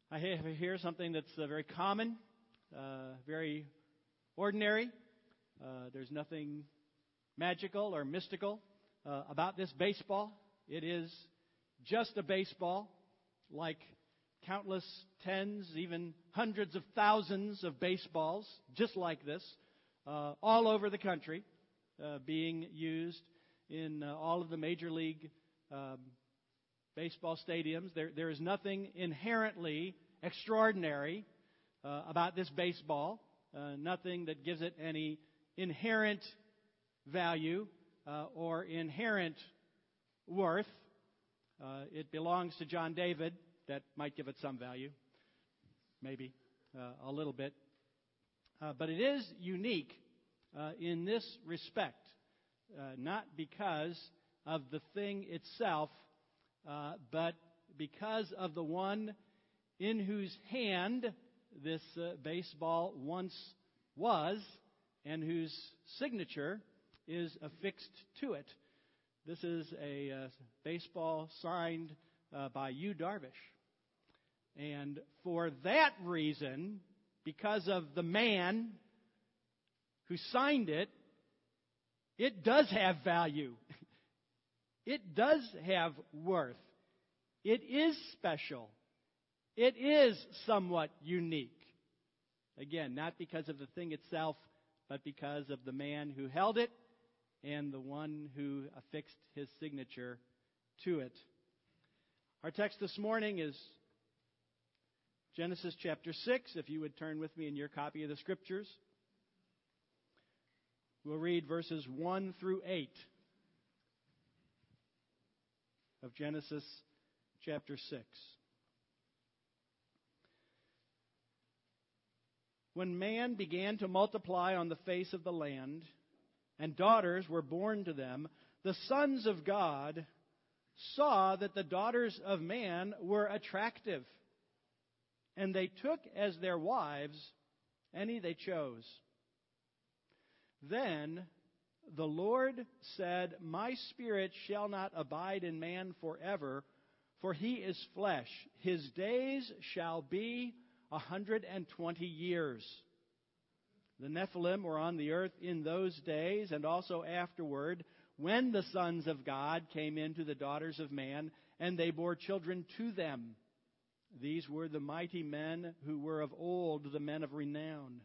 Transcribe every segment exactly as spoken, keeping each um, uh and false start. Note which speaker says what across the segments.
Speaker 1: I have here something that's uh, very common, uh, very ordinary. Uh, there's nothing magical or mystical uh, about this baseball. It is just a baseball, like countless tens, even hundreds of thousands of baseballs, just like this, uh, all over the country, uh, being used in uh, all of the major league um, baseball stadiums. There, there is nothing inherently extraordinary uh, about this baseball, uh, nothing that gives it any inherent value uh, or inherent worth. Uh, it belongs to John David. That might give it some value, maybe uh, a little bit. Uh, but it is unique uh, in this respect, uh, not because of the thing itself, uh, but because of the one in whose hand this uh, baseball once was and whose signature is affixed to it. This is a uh, baseball signed uh, by Yu Darvish. And for that reason, because of the man who signed it, it does have value. It does have worth. It is special. It is somewhat unique. Again, not because of the thing itself, but because of the man who held it and the one who affixed his signature to it. Our text this morning is Genesis chapter six, if you would turn with me in your copy of the Scriptures. We'll read verses one through eight of Genesis chapter six. When man began to multiply on the face of the land, and daughters were born to them, the sons of God saw that the daughters of man were attractive, and they took as their wives any they chose. Then the Lord said, "My spirit shall not abide in man forever, for he is flesh. His days shall be a hundred and twenty years." The Nephilim were on the earth in those days, and also afterward, when the sons of God came into the daughters of man, and they bore children to them. These were the mighty men who were of old, the men of renown.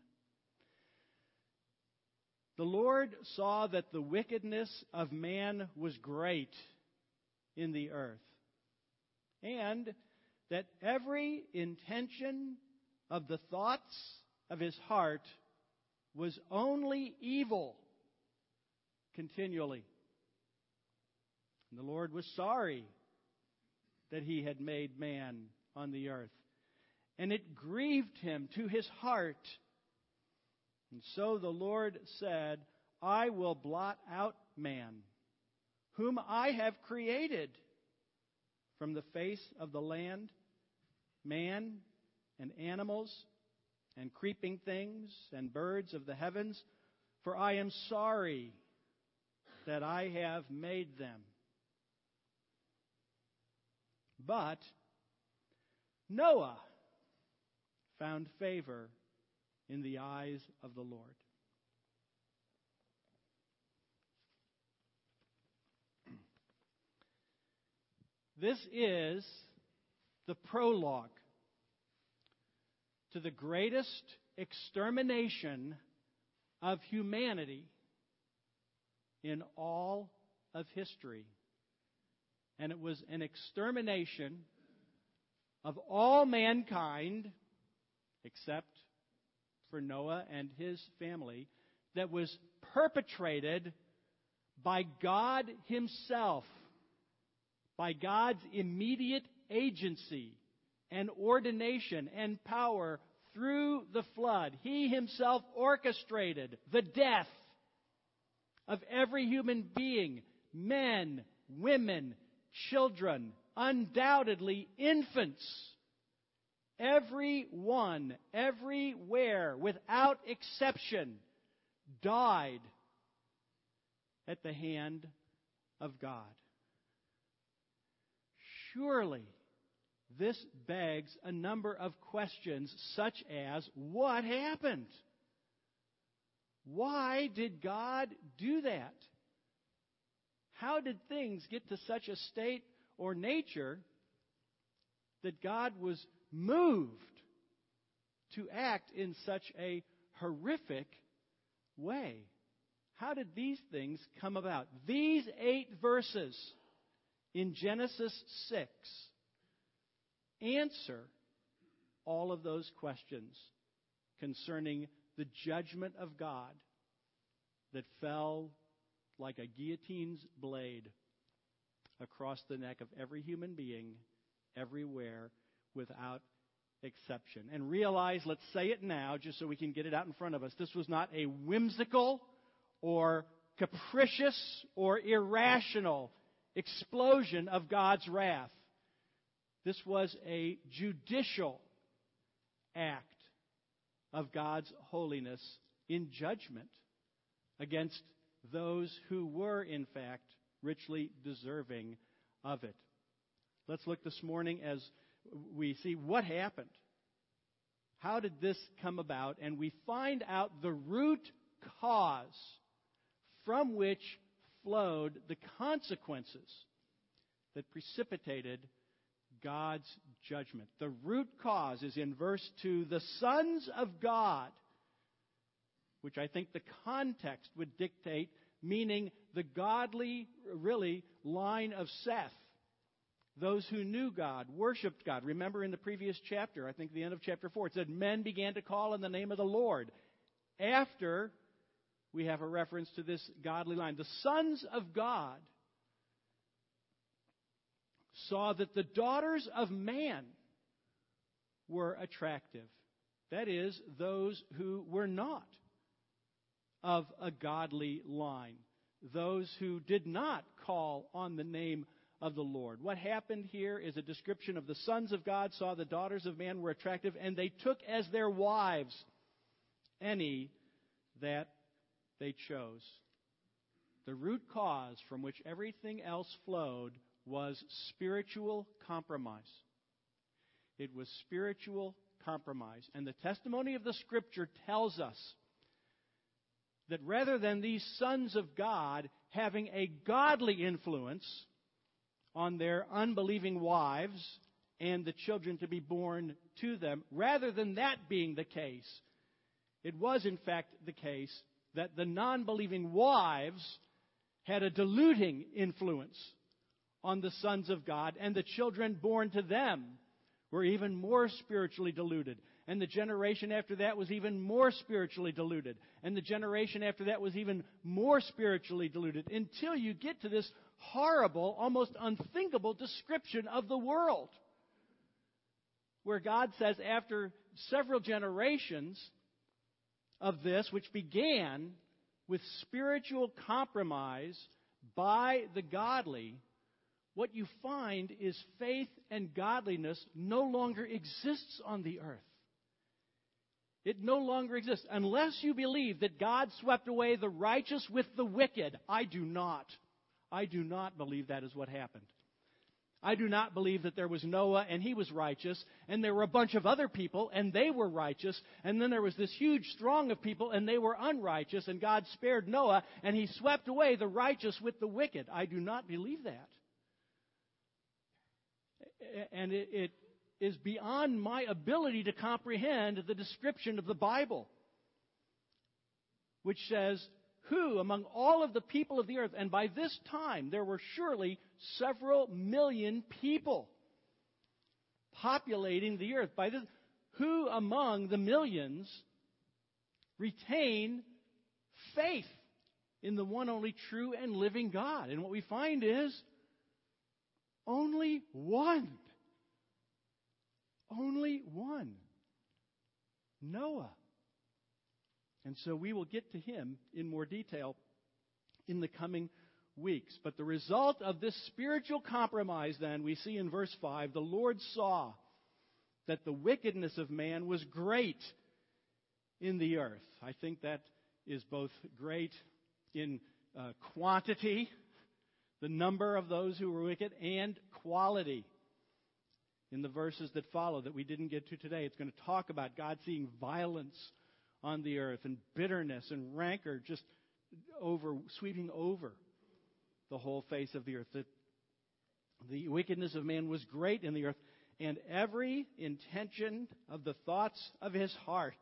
Speaker 1: The Lord saw that the wickedness of man was great in the earth, and that every intention of the thoughts of his heart was only evil continually. And the Lord was sorry that he had made man on the earth, and it grieved him to his heart. And so the Lord said, "I will blot out man, whom I have created from the face of the land, man and animals and creeping things and birds of the heavens, for I am sorry that I have made them." But Noah found favor in the eyes of the Lord. This is the prologue to the greatest extermination of humanity in all of history. And it was an extermination of all mankind, except for Noah and his family, that was perpetrated by God himself, by God's immediate agency and ordination and power through the flood. He himself orchestrated the death of every human being, men, women, children, undoubtedly infants. Everyone, everywhere, without exception, died at the hand of God. Surely this begs a number of questions, such as, what happened? Why did God do that? How did things get to such a state or nature that God was moved to act in such a horrific way? How did these things come about? These eight verses in Genesis six answer all of those questions concerning the judgment of God that fell like a guillotine's blade across the neck of every human being, everywhere, without exception. And realize, let's say it now, just so we can get it out in front of us, this was not a whimsical or capricious or irrational explosion of God's wrath. This was a judicial act of God's holiness in judgment against those who were, in fact, richly deserving of it. Let's look this morning as we see what happened. How did this come about? And we find out the root cause from which flowed the consequences that precipitated God's judgment. The root cause is in verse two, the sons of God, which I think the context would dictate, meaning the godly, really, line of Seth. Those who knew God, worshipped God. Remember in the previous chapter, I think the end of chapter four, it said, men began to call on the name of the Lord. After, we have a reference to this godly line. The sons of God saw that the daughters of man were attractive. That is, those who were not of a godly line. Those who did not call on the name of the Lord. What happened here is a description of the sons of God saw the daughters of man were attractive, and they took as their wives any that they chose. The root cause from which everything else flowed was spiritual compromise. It was spiritual compromise. And the testimony of the Scripture tells us that rather than these sons of God having a godly influence on their unbelieving wives and the children to be born to them, rather than that being the case, it was in fact the case that the non-believing wives had a diluting influence on the sons of God, and the children born to them were even more spiritually diluted. And the generation after that was even more spiritually diluted. And the generation after that was even more spiritually diluted, until you get to this horrible, almost unthinkable description of the world, where God says after several generations of this, which began with spiritual compromise by the godly, what you find is faith and godliness no longer exists on the earth. It no longer exists. Unless you believe that God swept away the righteous with the wicked, I do not. I do not believe that is what happened. I do not believe that there was Noah and he was righteous, and there were a bunch of other people and they were righteous, and then there was this huge throng of people and they were unrighteous, and God spared Noah and he swept away the righteous with the wicked. I do not believe that. And it, it is beyond my ability to comprehend the description of the Bible, which says, who among all of the people of the earth, and by this time there were surely several million people populating the earth. By this, who among the millions retain faith in the one only true and living God? And what we find is only one. Only one. Noah. And so we will get to him in more detail in the coming weeks. But the result of this spiritual compromise, then, we see in verse five, the Lord saw that the wickedness of man was great in the earth. I think that is both great in uh, quantity, the number of those who were wicked, and quality. in the verses that follow that we didn't get to today. It's going to talk about God seeing violence on the earth and bitterness and rancor just over, sweeping over the whole face of the earth. That the wickedness of man was great in the earth, and every intention of the thoughts of his heart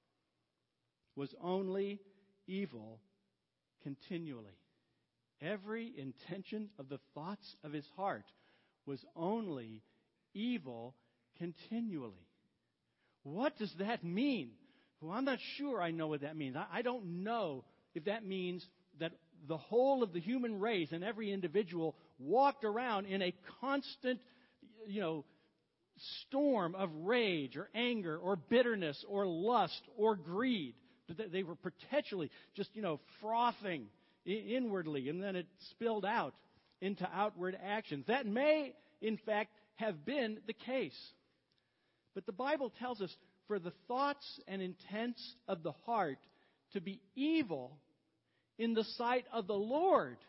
Speaker 1: was only evil continually. Every intention of the thoughts of his heart was only evil continually. What does that mean? Well, I'm not sure I know what that means. I, I don't know if that means that the whole of the human race and every individual walked around in a constant, you know, storm of rage or anger or bitterness or lust or greed. That they were perpetually just, you know, frothing inwardly, and then it spilled out into outward actions. That may, in fact, have been the case. But the Bible tells us for the thoughts and intents of the heart to be evil in the sight of the Lord,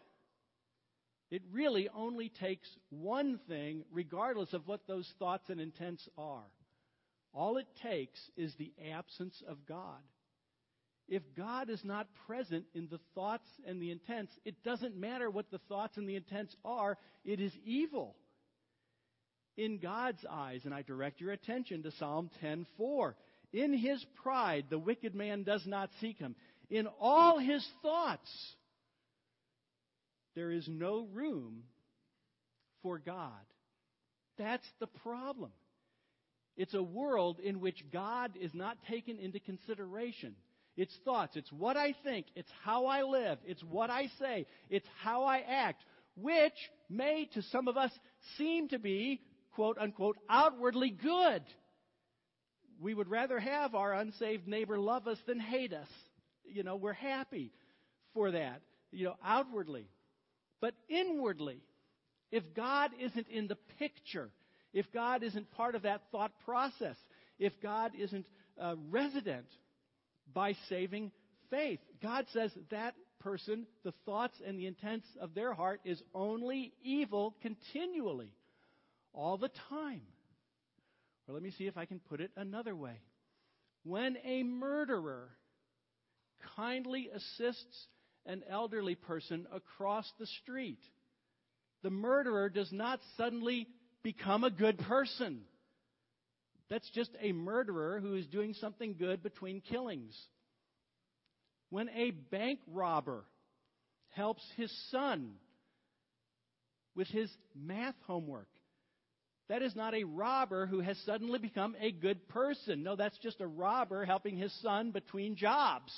Speaker 1: it really only takes one thing, regardless of what those thoughts and intents are. All it takes is the absence of God. If God is not present in the thoughts and the intents, it doesn't matter what the thoughts and the intents are, it is evil in God's eyes. And I direct your attention to Psalm ten four. In his pride, the wicked man does not seek him. In all his thoughts, there is no room for God. That's the problem. It's a world in which God is not taken into consideration. It's thoughts. It's what I think. It's how I live. It's what I say. It's how I act, which may to some of us seem to be, quote unquote, outwardly good. We would rather have our unsaved neighbor love us than hate us. You know, we're happy for that, you know, outwardly. But inwardly, if God isn't in the picture, if God isn't part of that thought process, if God isn't uh, resident by saving faith, God says that person, the thoughts and the intents of their heart is only evil continually, all the time. Or let me see if I can put it another way. When a murderer kindly assists an elderly person across the street, the murderer does not suddenly become a good person. That's just a murderer who is doing something good between killings. When a bank robber helps his son with his math homework, that is not a robber who has suddenly become a good person. No, that's just a robber helping his son between jobs.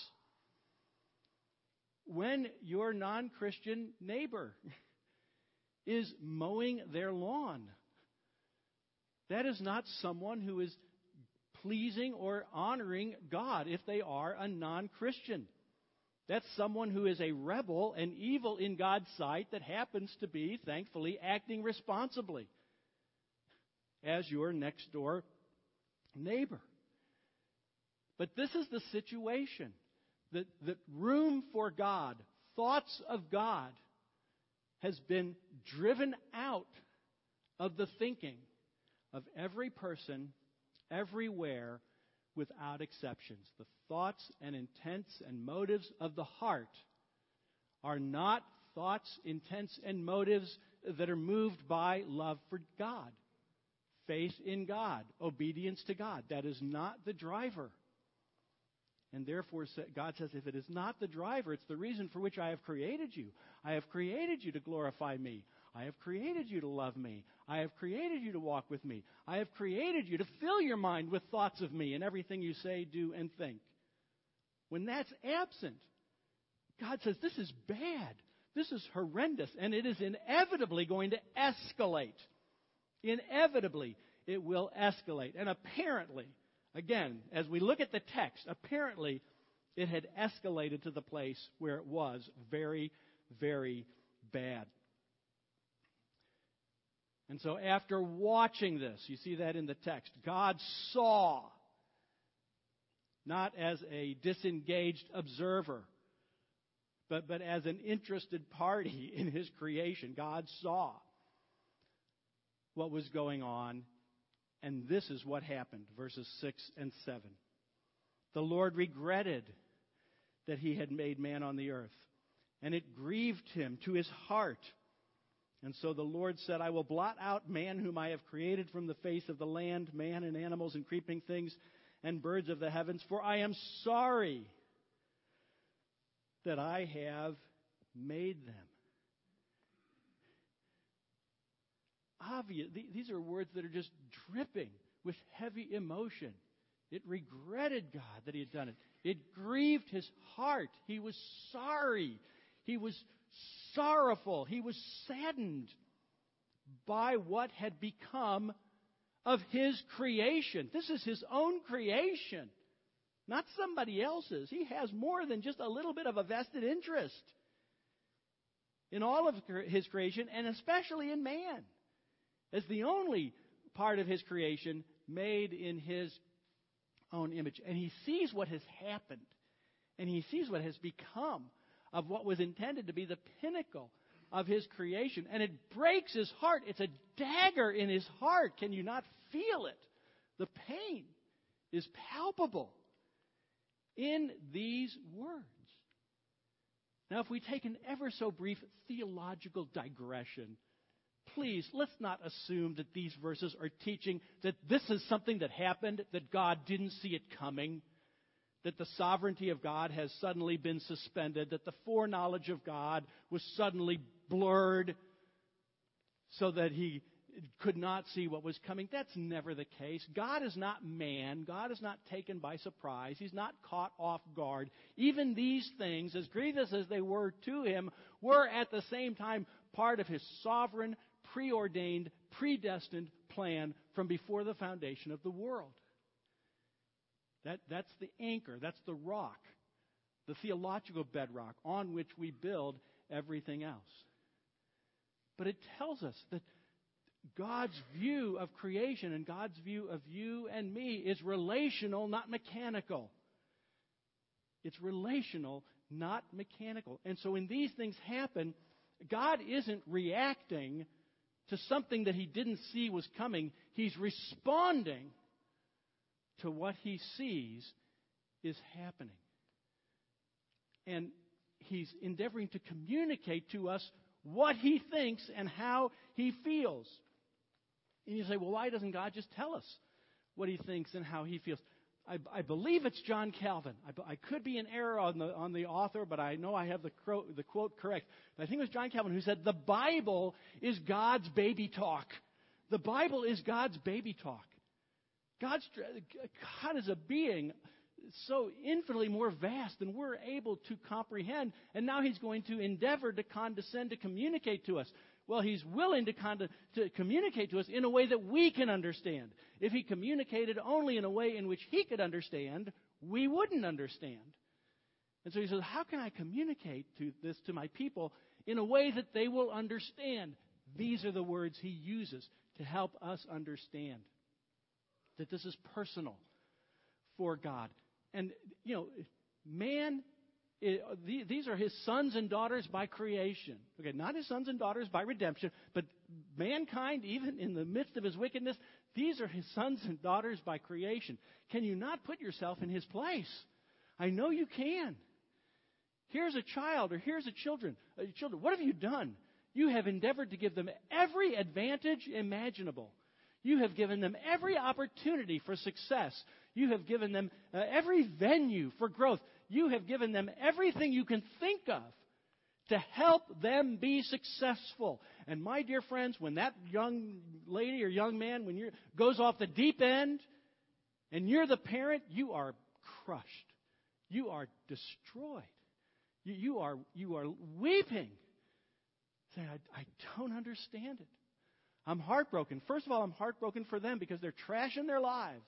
Speaker 1: When your non-Christian neighbor is mowing their lawn, that is not someone who is pleasing or honoring God if they are a non-Christian. That's someone who is a rebel and evil in God's sight that happens to be, thankfully, acting responsibly as your next door neighbor. But this is the situation. That, that room for God, thoughts of God, has been driven out of the thinking of every person, everywhere, without exceptions. The thoughts and intents and motives of the heart are not thoughts, intents, and motives that are moved by love for God, faith in God, obedience to God. That is not the driver. And therefore, God says, if it is not the driver, it's the reason for which I have created you. I have created you to glorify me. I have created you to love me. I have created you to walk with me. I have created you to fill your mind with thoughts of me in everything you say, do, and think. When that's absent, God says, this is bad. This is horrendous. And it is inevitably going to escalate. Inevitably, it will escalate. And apparently, again, as we look at the text, apparently it had escalated to the place where it was very, very bad. And so after watching this, you see that in the text, God saw, not as a disengaged observer, but, but as an interested party in his creation. God saw what was going on And this is what happened, verses six and seven. The Lord regretted that he had made man on the earth, and it grieved him to his heart. And so the Lord said, I will blot out man whom I have created from the face of the land, man and animals and creeping things and birds of the heavens, for I am sorry that I have made them. Obvious, these are words that are just dripping with heavy emotion. It regretted God that he had done it. It grieved his heart. He was sorry. He was sorrowful. He was saddened by what had become of his creation. This is his own creation, not somebody else's. He has more than just a little bit of a vested interest in all of his creation, and especially in man, as the only part of his creation made in his own image. And he sees what has happened, and he sees what has become of what was intended to be the pinnacle of his creation. And it breaks his heart. It's a dagger in his heart. Can you not feel it? The pain is palpable in these words. Now, if we take an ever so brief theological digression, please, let's not assume that these verses are teaching that this is something that happened, that God didn't see it coming, that the sovereignty of God has suddenly been suspended, that the foreknowledge of God was suddenly blurred so that he could not see what was coming. That's never the case. God is not man. God is not taken by surprise. He's not caught off guard. Even these things, as grievous as they were to him, were at the same time part of his sovereign, preordained, predestined plan from before the foundation of the world. That, that's the anchor. That's the rock, the theological bedrock on which we build everything else. But it tells us that God's view of creation and God's view of you and me is relational, not mechanical. It's relational, not mechanical. And so when these things happen, God isn't reacting to something that he didn't see was coming. He's responding to what he sees is happening. And he's endeavoring to communicate to us what he thinks and how he feels. And you say, well, why doesn't God just tell us what he thinks and how he feels? I, I believe it's John Calvin. I, I could be in error on the on the author, but I know I have the, cro- the quote correct. I think it was John Calvin who said, the Bible is God's baby talk. The Bible is God's baby talk. God's, God is a being so infinitely more vast than we're able to comprehend. And now he's going to endeavor to condescend to communicate to us. Well, he's willing to, con- to communicate to us in a way that we can understand. If he communicated only in a way in which he could understand, we wouldn't understand. And so he says, how can I communicate to this to my people in a way that they will understand? These are the words he uses to help us understand that this is personal for God. And, you know, man, it, these are his sons and daughters by creation. Okay, not his sons and daughters by redemption, but mankind, even in the midst of his wickedness, these are his sons and daughters by creation. Can you not put yourself in his place? I know you can. Here's a child, or here's a children. Uh, children, what have you done? You have endeavored to give them every advantage imaginable. You have given them every opportunity for success. You have given them uh, every venue for growth. You have given them everything you can think of to help them be successful. And my dear friends, when that young lady or young man when you goes off the deep end and you're the parent, you are crushed. You are destroyed. You, you are you are weeping. Saying, I, I don't understand it. I'm heartbroken. First of all, I'm heartbroken for them because they're trashing their lives.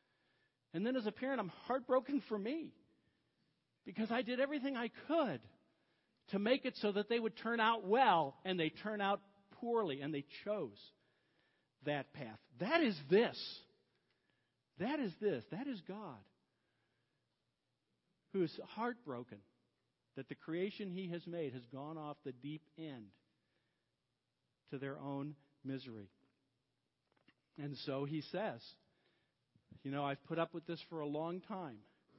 Speaker 1: And then as a parent, I'm heartbroken for me because I did everything I could to make it so that they would turn out well, and they turn out poorly, and they chose that path. That is this. That is this. That is God, who is heartbroken that the creation he has made has gone off the deep end to their own misery. And so he says, you know, I've put up with this for a long time.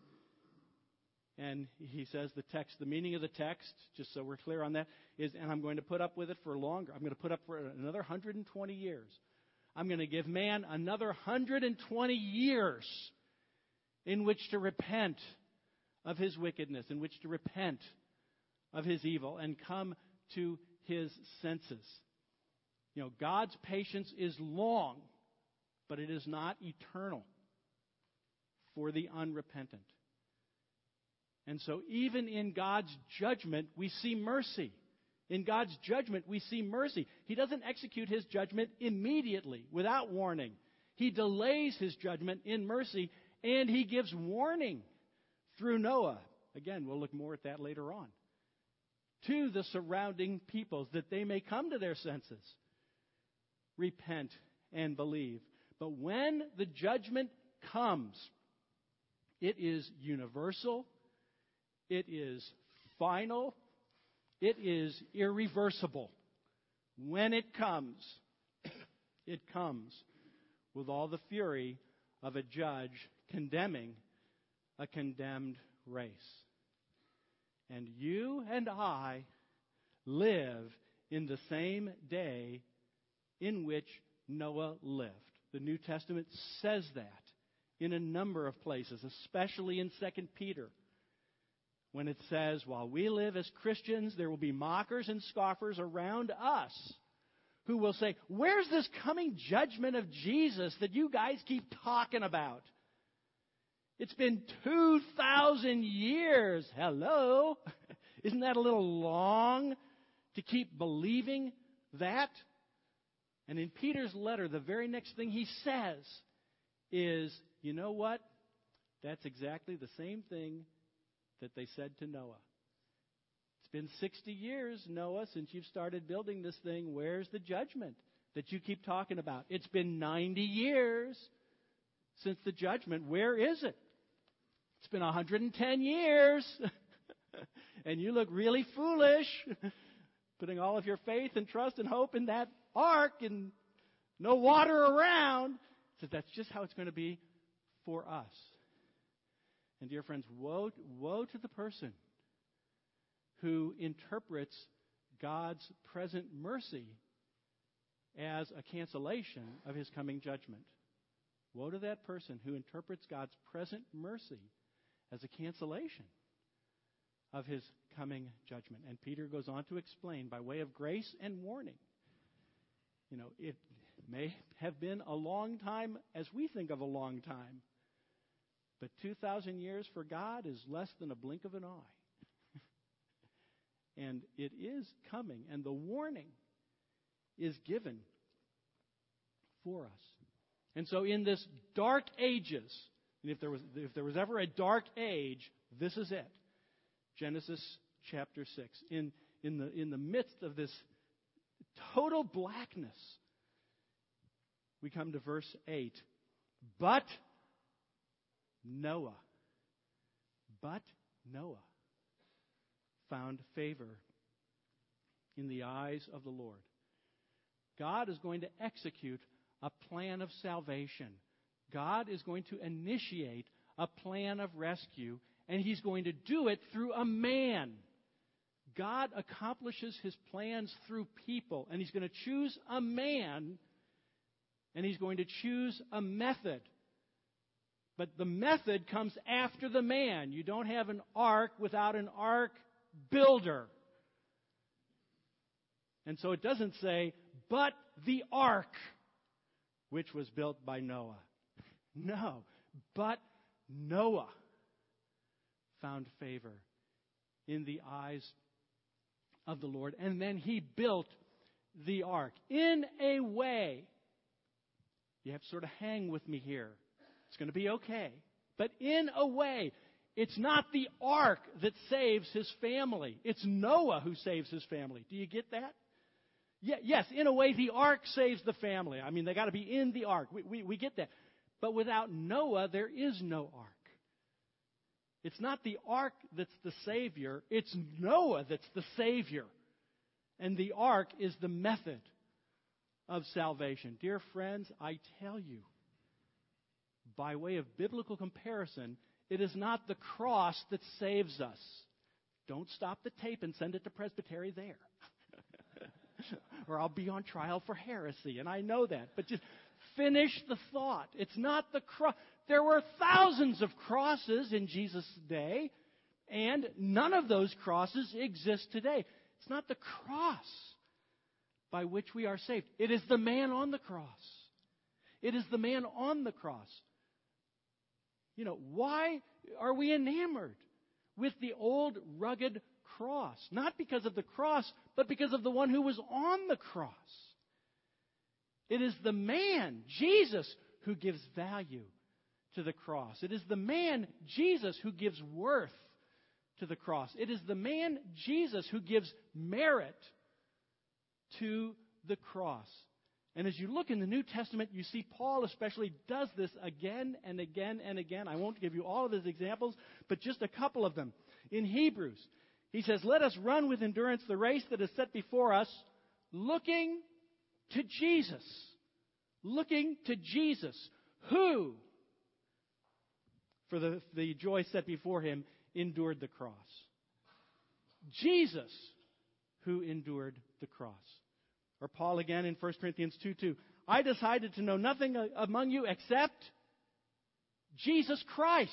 Speaker 1: And he says the text, the meaning of the text, just so we're clear on that, is, and I'm going to put up with it for longer. I'm going to put up for another one hundred twenty years. I'm going to give man another one hundred twenty years in which to repent of his wickedness, in which to repent of his evil and come to his senses. You know, God's patience is long, but it is not eternal for the unrepentant. And so even in God's judgment, we see mercy. In God's judgment, we see mercy. He doesn't execute his judgment immediately, without warning. He delays his judgment in mercy, and he gives warning through Noah. Again, we'll look more at that later on. To the surrounding peoples, that they may come to their senses, repent, and believe. But when the judgment comes, it is universal. It is final. It is irreversible. When it comes, it comes with all the fury of a judge condemning a condemned race. And you and I live in the same day in which Noah lived. The New Testament says that in a number of places, especially in Second Peter. When it says, while we live as Christians, there will be mockers and scoffers around us who will say, where's this coming judgment of Jesus that you guys keep talking about? It's been two thousand years. Hello? Isn't that a little long to keep believing that? And in Peter's letter, the very next thing he says is, you know what? That's exactly the same thing that they said to Noah. It's been sixty years, Noah, since you've started building this thing. Where's the judgment that you keep talking about? It's been ninety years since the judgment. Where is it? It's been one hundred ten years. And you look really foolish, putting all of your faith and trust and hope in that ark and no water around. So that's just how it's going to be for us. And dear friends, woe, woe to the person who interprets God's present mercy as a cancellation of his coming judgment. Woe to that person who interprets God's present mercy as a cancellation of his coming judgment. And Peter goes on to explain by way of grace and warning. You know, it may have been a long time as we think of a long time. But two thousand years for God is less than a blink of an eye. And it is coming. And the warning is given for us. And so in this dark ages, and if there was, if there was ever a dark age, this is it. Genesis chapter six. In, in, the, in the midst of this total blackness, we come to verse eight. But Noah, but Noah found favor in the eyes of the Lord. God is going to execute a plan of salvation. God is going to initiate a plan of rescue, and he's going to do it through a man. God accomplishes his plans through people, and he's going to choose a man, and he's going to choose a method. But the method comes after the man. You don't have an ark without an ark builder. And so it doesn't say, but the ark, which was built by Noah. No, but Noah found favor in the eyes of the Lord. And then he built the ark. In a way, you have to sort of hang with me here. It's going to be okay. But in a way, it's not the ark that saves his family. It's Noah who saves his family. Do you get that? Yeah, yes, in a way, the ark saves the family. I mean, they got to be in the ark. We, we, we get that. But without Noah, there is no ark. It's not the ark that's the Savior. It's Noah that's the Savior. And the ark is the method of salvation. Dear friends, I tell you, by way of biblical comparison, it is not the cross that saves us. Don't stop the tape and send it to Presbytery there. Or I'll be on trial for heresy, and I know that. But just finish the thought. It's not the cross. There were thousands of crosses in Jesus' day, and none of those crosses exist today. It's not the cross by which we are saved. It is the man on the cross. It is the man on the cross. You know, why are we enamored with the old rugged cross? Not because of the cross, but because of the one who was on the cross. It is the man, Jesus, who gives value to the cross. It is the man, Jesus, who gives worth to the cross. It is the man, Jesus, who gives merit to the cross. And as you look in the New Testament, you see Paul especially does this again and again and again. I won't give you all of his examples, but just a couple of them. In Hebrews, he says, "Let us run with endurance the race that is set before us, looking to Jesus." Looking to Jesus, who, for the, the joy set before him, endured the cross. Jesus, who endured the cross. Or Paul again in First Corinthians two two. "I decided to know nothing among you except Jesus Christ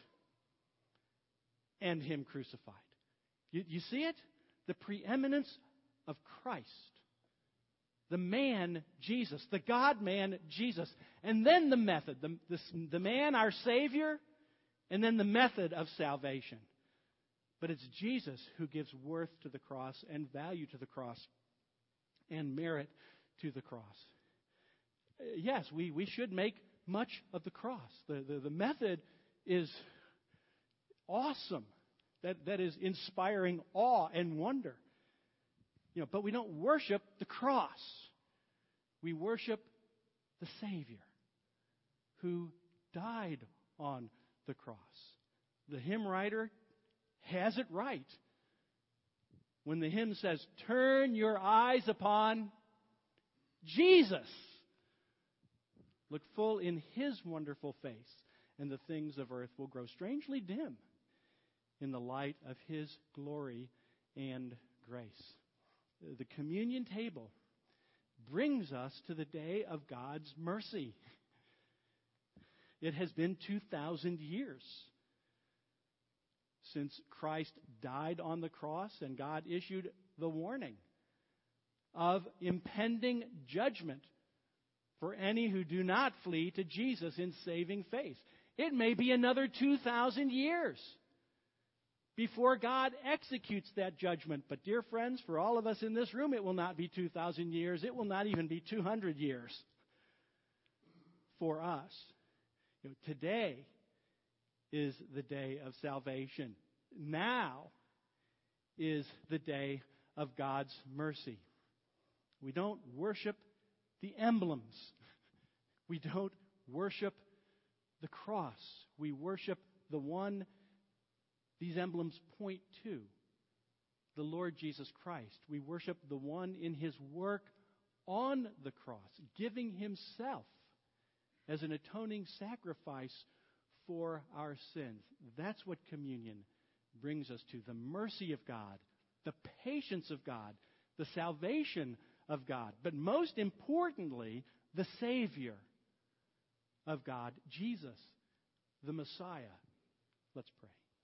Speaker 1: and Him crucified." You, you see it? The preeminence of Christ. The man, Jesus. The God-man, Jesus. And then the method. The, the, the man, our Savior, and then the method of salvation. But it's Jesus who gives worth to the cross and value to the cross and merit to the cross. Yes, we, we should make much of the cross. The, the, the method is awesome. That, that is inspiring awe and wonder. You know, but we don't worship the cross. We worship the Savior who died on the cross. The hymn writer has it right when the hymn says, "Turn your eyes upon Jesus. Look full in His wonderful face, and the things of earth will grow strangely dim in the light of His glory and grace." The communion table brings us to the day of God's mercy. It has been two thousand years since Christ died on the cross and God issued the warning of impending judgment for any who do not flee to Jesus in saving faith. It may be another two thousand years before God executes that judgment. But dear friends, for all of us in this room, it will not be two thousand years. It will not even be two hundred years for us. You know, today is the day of salvation. Now is the day of God's mercy. We don't worship the emblems. We don't worship the cross. We worship the one these emblems point to, the Lord Jesus Christ. We worship the one in His work on the cross, giving Himself as an atoning sacrifice for our sins. That's what communion brings us to. The mercy of God, the patience of God, the salvation of God. But most importantly, the Savior of God, Jesus, the Messiah. Let's pray.